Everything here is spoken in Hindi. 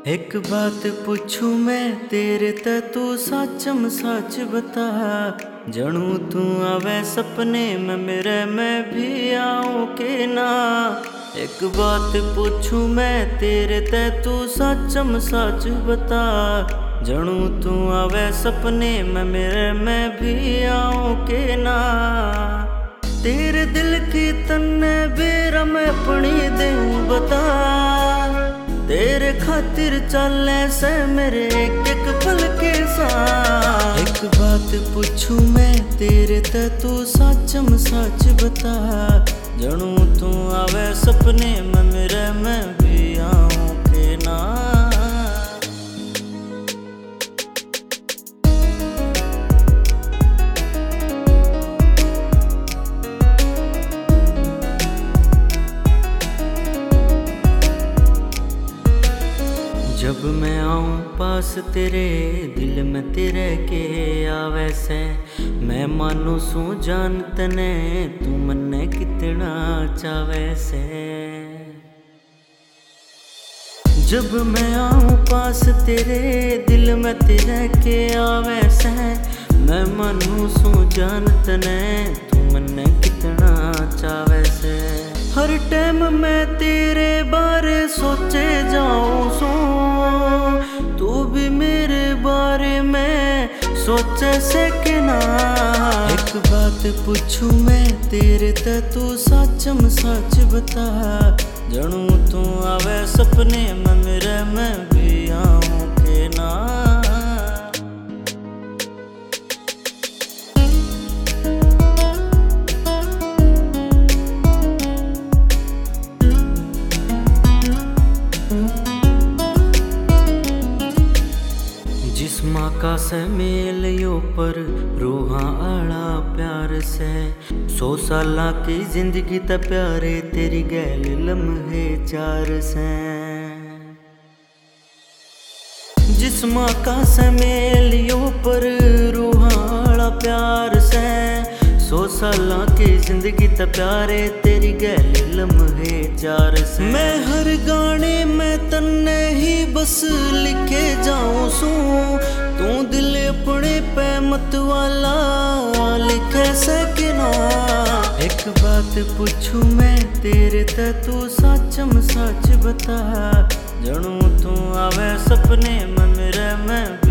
एक बात पूछू मैं तेरे ते तू सचम सच बता। जनू तू आवे सपने में मेरे में भी आऊं के ना। एक बात पूछू मैं तेरे ते तू सचम सच बता। जनू तू आवे सपने में मेरे में भी आऊं के ना। तेरे दिल की तन्ने बेरा मैं अपनी देऊं बता। तेरे खातिर चले से मेरे एक एक पल के साथ। एक बात पूछू मैं तेरे ते तू सचम सच बता। जनू तू आवे सपने में मेरे में भी आऊं के ना। जब मैं आऊं पास तेरे दिल में तेरे के आवे से। मैं मानू सू जान तने तू मन्ने कितना चावे से। जब मैं आऊं पास तेरे दिल में तेरे के आवे से। मैं मानू सू जान तने तू मन्ने कितना चावे से। हर टाइम मैं तेरे बारे सोचे जाऊं सू। तू भी मेरे बारे में सोचे से कि ना। एक बात पूछू मैं तेरे ते तू सचम सच बता। जनू तू आवे सपने में मेरे में भी आऊं के ना। जिस्म का से मेल यो पर रूहां आला प्यार से। 100 साल की जिंदगी त प्यारे तेरी गैल लम्हे चार से। जिस्म का से मेल यो पर रूहां आला प्यार से। 100 साल की जिंदगी त प्यारे तेरी गैल लम्हे चार से। मैं हर गाने में तन्ने ही बस लिखे जाऊं सू। तू दिल अपने पे मत वाला लिखे से कि ना। एक बात पूछू मैं तेरे ते तू सचम सच बता। जनू तू आवे सपने में मेरे में